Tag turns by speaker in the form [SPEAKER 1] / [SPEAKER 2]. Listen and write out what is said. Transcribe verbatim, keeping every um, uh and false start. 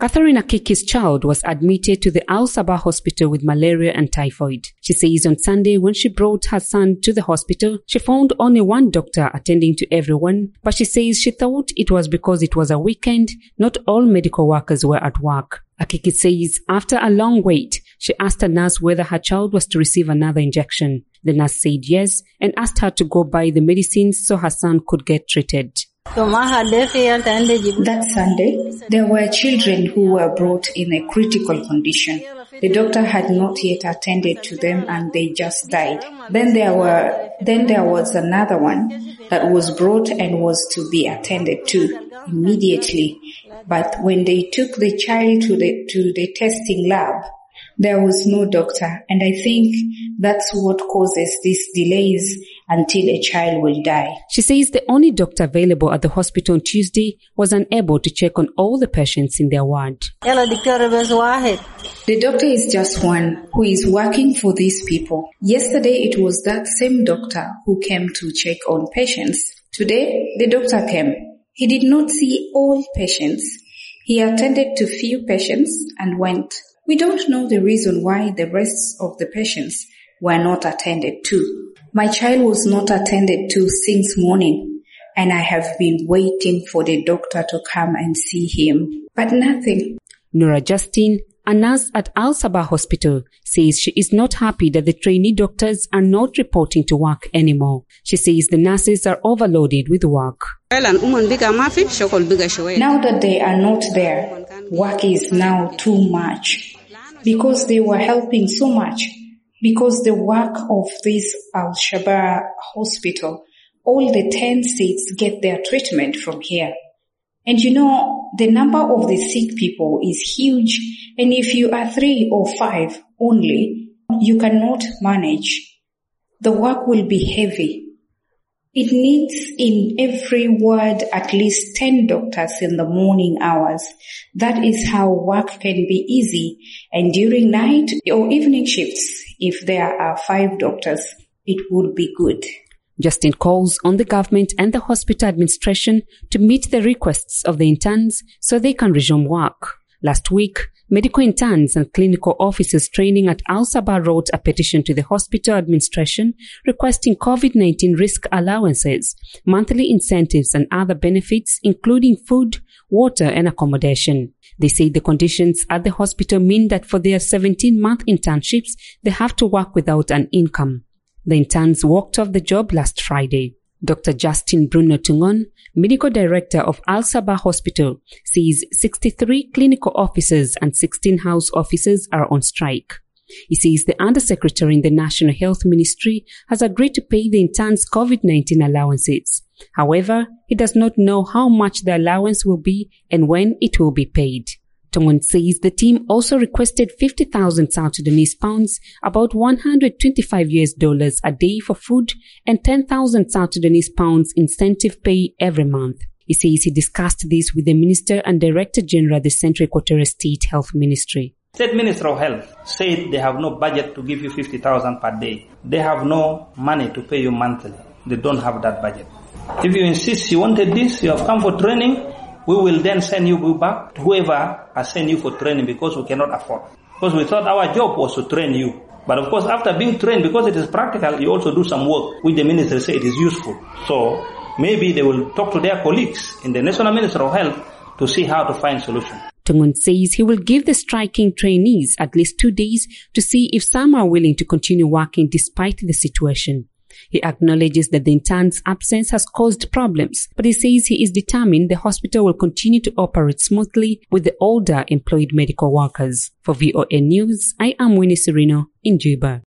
[SPEAKER 1] Catherine Akiki's child was admitted to the Al Sabah hospital with malaria and typhoid. She says on Sunday when she brought her son to the hospital, she found only one doctor attending to everyone, but she says she thought it was because it was a weekend, not all medical workers were at work. Akiki says after a long wait, she asked a nurse whether her child was to receive another injection. The nurse said yes and asked her to go buy the medicines so her son could get treated.
[SPEAKER 2] That Sunday, there were children who were brought in a critical condition. The doctor had not yet attended to them and they just died. Then there were, then there was another one that was brought and was to be attended to immediately. But when they took the child to the, to the testing lab, there was no doctor, and I think that's what causes these delays until a child will die.
[SPEAKER 1] She says the only doctor available at the hospital on Tuesday was unable to check on all the patients in their ward.
[SPEAKER 2] The doctor is just one who is working for these people. Yesterday it was that same doctor who came to check on patients. Today the doctor came. He did not see all patients. He attended to few patients and went. We don't know the reason why the rest of the patients were not attended to. My child was not attended to since morning, and I have been waiting for the doctor to come and see him, but nothing.
[SPEAKER 1] Nora Justin, a nurse at Al Sabah Hospital, says she is not happy that the trainee doctors are not reporting to work anymore. She says the nurses are overloaded with work.
[SPEAKER 2] Now that they are not there, work is now too much. Because they were helping so much, because the work of this Al Sabah hospital, all the ten states get their treatment from here. And you know, the number of the sick people is huge, and if you are three or five only, you cannot manage. The work will be heavy. It needs in every ward at least ten doctors in the morning hours. That is how work can be easy. And during night or evening shifts, if there are five doctors, it would be good.
[SPEAKER 1] Justin calls on the government and the hospital administration to meet the requests of the interns so they can resume work. Last week, medical interns and clinical officers training at Al Sabah wrote a petition to the hospital administration requesting COVID nineteen risk allowances, monthly incentives and other benefits including food, water and accommodation. They say the conditions at the hospital mean that for their seventeen-month internships, they have to work without an income. The interns walked off the job last Friday. Doctor Justin Bruno Tungon, medical director of Al Sabah Hospital, says sixty-three clinical officers and sixteen house officers are on strike. He says the undersecretary in the National Health Ministry has agreed to pay the interns COVID nineteen allowances. However, he does not know how much the allowance will be and when it will be paid. Tungon says the team also requested fifty thousand South Sudanese pounds, about one hundred twenty-five U S dollars a day for food, and ten thousand South Sudanese pounds incentive pay every month. He says he discussed this with the Minister and Director General of the Central Equatorial State Health Ministry.
[SPEAKER 3] State Minister of Health said they have no budget to give you fifty thousand per day. They have no money to pay you monthly. They don't have that budget. If you insist you wanted this, you have come for training, we will then send you back to whoever has sent you for training because we cannot afford. Because we thought our job was to train you. But of course, after being trained, because it is practical, you also do some work which the minister say it is useful. So maybe they will talk to their colleagues in the National Ministry of Health to see how to find solution.
[SPEAKER 1] Tungon says he will give the striking trainees at least two days to see if some are willing to continue working despite the situation. He acknowledges that the intern's absence has caused problems, but he says he is determined the hospital will continue to operate smoothly with the older employed medical workers. For V O A News, I am Winnie Serino in Juba.